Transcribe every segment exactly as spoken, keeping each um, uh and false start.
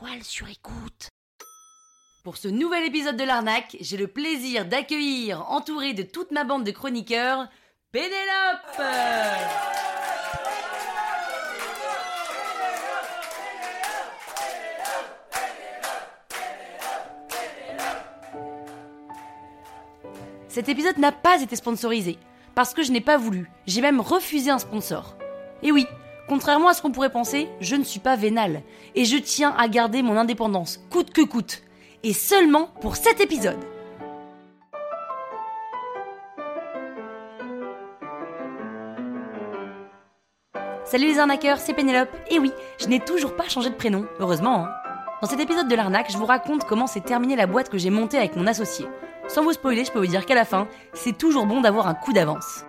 étoiles sur écoute. Pour ce nouvel épisode de l'arnaque, j'ai le plaisir d'accueillir, entouré de toute ma bande de chroniqueurs, Pénélope. Cet épisode n'a pas été sponsorisé, parce que je n'ai pas voulu, j'ai même refusé un sponsor. Et oui, contrairement à ce qu'on pourrait penser, je ne suis pas vénale, et je tiens à garder mon indépendance, coûte que coûte, et seulement pour cet épisode. Salut les arnaqueurs, c'est Pénélope, et oui, je n'ai toujours pas changé de prénom, heureusement. Hein. Dans cet épisode de l'arnaque, je vous raconte comment s'est terminée la boîte que j'ai montée avec mon associé. Sans vous spoiler, je peux vous dire qu'à la fin, c'est toujours bon d'avoir un coup d'avance.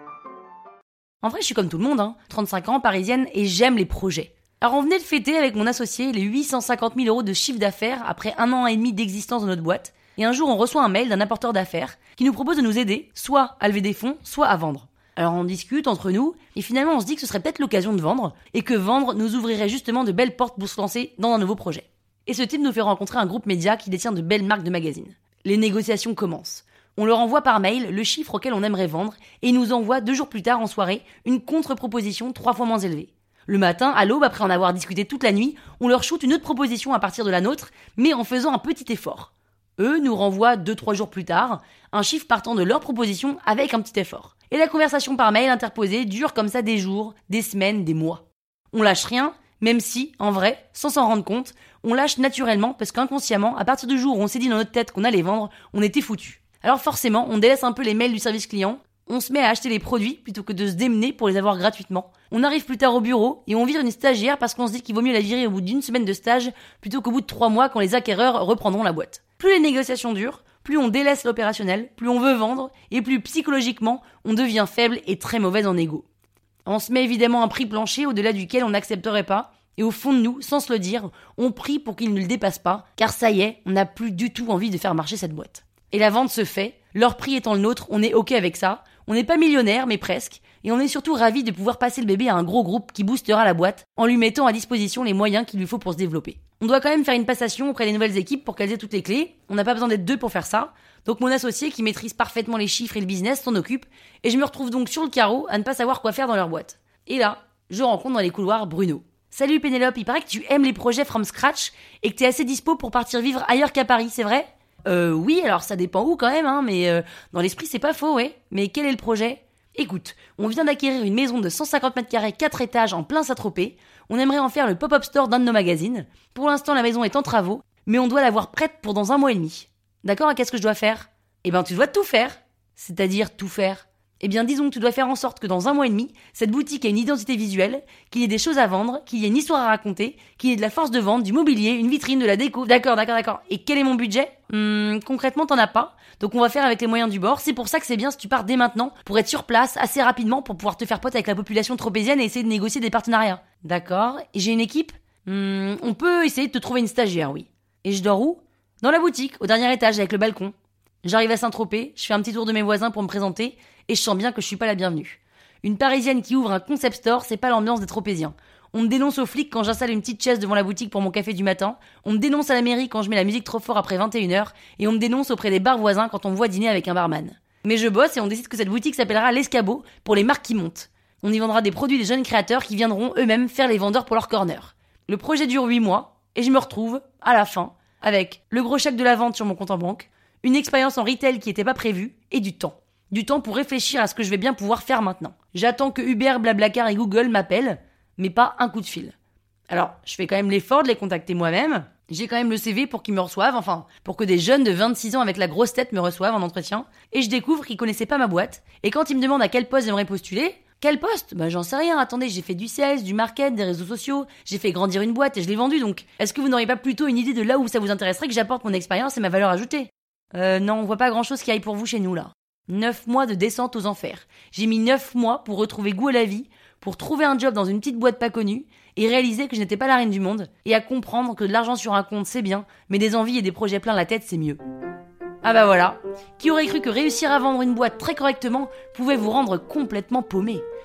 En vrai, je suis comme tout le monde, hein, trente-cinq ans, parisienne, et j'aime les projets. Alors on venait de fêter avec mon associé les huit cent cinquante mille euros de chiffre d'affaires après un an et demi d'existence de notre boîte, et un jour on reçoit un mail d'un apporteur d'affaires qui nous propose de nous aider, soit à lever des fonds, soit à vendre. Alors on discute entre nous, et finalement on se dit que ce serait peut-être l'occasion de vendre, et que vendre nous ouvrirait justement de belles portes pour se lancer dans un nouveau projet. Et ce type nous fait rencontrer un groupe média qui détient de belles marques de magazines. Les négociations commencent. On leur envoie par mail le chiffre auquel on aimerait vendre et ils nous envoient deux jours plus tard en soirée une contre-proposition trois fois moins élevée. Le matin, à l'aube, après en avoir discuté toute la nuit, on leur shoot une autre proposition à partir de la nôtre, mais en faisant un petit effort. Eux nous renvoient deux trois jours plus tard un chiffre partant de leur proposition avec un petit effort. Et la conversation par mail interposée dure comme ça des jours, des semaines, des mois. On lâche rien, même si, en vrai, sans s'en rendre compte, on lâche naturellement parce qu'inconsciemment, à partir du jour où on s'est dit dans notre tête qu'on allait vendre, on était foutu. Alors forcément, on délaisse un peu les mails du service client, on se met à acheter les produits plutôt que de se démener pour les avoir gratuitement. On arrive plus tard au bureau et on vire une stagiaire parce qu'on se dit qu'il vaut mieux la virer au bout d'une semaine de stage plutôt qu'au bout de trois mois quand les acquéreurs reprendront la boîte. Plus les négociations durent, plus on délaisse l'opérationnel, plus on veut vendre et plus psychologiquement on devient faible et très mauvaise en égo. On se met évidemment un prix plancher au-delà duquel on n'accepterait pas. Et au fond de nous, sans se le dire, on prie pour qu'il ne le dépasse pas, car ça y est, on n'a plus du tout envie de faire marcher cette boîte. Et la vente se fait, leur prix étant le nôtre, on est ok avec ça, on n'est pas millionnaire, mais presque, et on est surtout ravis de pouvoir passer le bébé à un gros groupe qui boostera la boîte, en lui mettant à disposition les moyens qu'il lui faut pour se développer. On doit quand même faire une passation auprès des nouvelles équipes pour qu'elles aient toutes les clés, on n'a pas besoin d'être deux pour faire ça, donc mon associé qui maîtrise parfaitement les chiffres et le business s'en occupe, et je me retrouve donc sur le carreau à ne pas savoir quoi faire dans leur boîte. Et là, je rencontre dans les couloirs Bruno. Salut Pénélope, il paraît que tu aimes les projets from scratch et que t'es assez dispo pour partir vivre ailleurs qu'à Paris, c'est vrai ? Euh, oui, alors ça dépend où quand même, hein, mais euh, dans l'esprit c'est pas faux, ouais. Mais quel est le projet ? Écoute, on vient d'acquérir une maison de cent cinquante mètres carrés, quatre étages en plein Saint-Tropez. On aimerait en faire le pop-up store d'un de nos magazines. Pour l'instant, la maison est en travaux, mais on doit l'avoir prête pour dans un mois et demi. D'accord, et qu'est-ce que je dois faire ? Eh ben, tu dois tout faire. C'est-à-dire tout faire. Eh bien, disons que tu dois faire en sorte que dans un mois et demi, cette boutique ait une identité visuelle, qu'il y ait des choses à vendre, qu'il y ait une histoire à raconter, qu'il y ait de la force de vente, du mobilier, une vitrine, de la déco. D'accord, d'accord, d'accord. Et quel est mon budget ? Hum, concrètement, t'en as pas. Donc on va faire avec les moyens du bord. C'est pour ça que c'est bien si tu pars dès maintenant, pour être sur place assez rapidement, pour pouvoir te faire pote avec la population tropézienne et essayer de négocier des partenariats. D'accord. Et j'ai une équipe ? Hum, on peut essayer de te trouver une stagiaire, oui. Et je dors où ? Dans la boutique, au dernier étage, avec le balcon. J'arrive à Saint-Tropez, je fais un petit tour de mes voisins pour me présenter, et je sens bien que je suis pas la bienvenue. Une Parisienne qui ouvre un concept store, c'est pas l'ambiance des Tropéziens. On me dénonce aux flics quand j'installe une petite chaise devant la boutique pour mon café du matin, on me dénonce à la mairie quand je mets la musique trop fort après vingt et une heures, et on me dénonce auprès des bars voisins quand on me voit dîner avec un barman. Mais je bosse et on décide que cette boutique s'appellera l'Escabeau pour les marques qui montent. On y vendra des produits des jeunes créateurs qui viendront eux-mêmes faire les vendeurs pour leur corner. Le projet dure huit mois, et je me retrouve, à la fin, avec le gros chèque de la vente sur mon compte en banque, une expérience en retail qui était pas prévue, et du temps. Du temps pour réfléchir à ce que je vais bien pouvoir faire maintenant. J'attends que Uber, Blablacar et Google m'appellent, mais pas un coup de fil. Alors, je fais quand même l'effort de les contacter moi-même. J'ai quand même le C V pour qu'ils me reçoivent, enfin, pour que des jeunes de vingt-six ans avec la grosse tête me reçoivent en entretien. Et je découvre qu'ils connaissaient pas ma boîte. Et quand ils me demandent à quel poste j'aimerais postuler, quel poste ? Bah j'en sais rien, attendez, j'ai fait du sales, du market, des réseaux sociaux, j'ai fait grandir une boîte et je l'ai vendue, donc est-ce que vous n'auriez pas plutôt une idée de là où ça vous intéresserait que j'apporte mon expérience et ma valeur ajoutée ? Euh, non, on voit pas grand-chose qui aille pour vous chez nous, là. Neuf mois de descente aux enfers. J'ai mis neuf mois pour retrouver goût à la vie, pour trouver un job dans une petite boîte pas connue, et réaliser que je n'étais pas la reine du monde, et à comprendre que de l'argent sur un compte c'est bien, mais des envies et des projets plein la tête c'est mieux. Ah bah voilà. Qui aurait cru que réussir à vendre une boîte très correctement pouvait vous rendre complètement paumé ?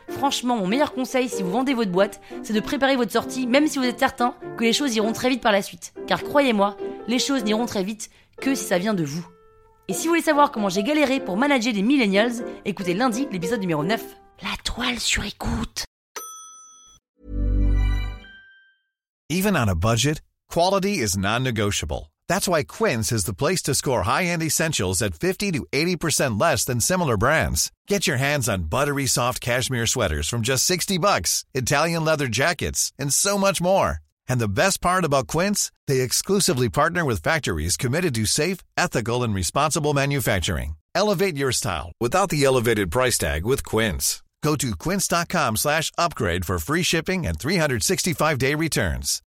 Franchement, mon meilleur conseil si vous vendez votre boîte, c'est de préparer votre sortie, même si vous êtes certain que les choses iront très vite par la suite. Car croyez-moi, les choses n'iront très vite que si ça vient de vous. Et si vous voulez savoir comment j'ai galéré pour manager des millennials, écoutez lundi l'épisode numéro neuf. La toile sur écoute. Even on a budget, quality is non-negotiable. That's why Quince is the place to score high-end essentials at fifty to eighty percent less than similar brands. Get your hands on buttery soft cashmere sweaters from just sixty bucks, Italian leather jackets, and so much more. And the best part about Quince, they exclusively partner with factories committed to safe, ethical, and responsible manufacturing. Elevate your style without the elevated price tag with Quince. Go to quince.com slash upgrade for free shipping and three sixty-five day returns.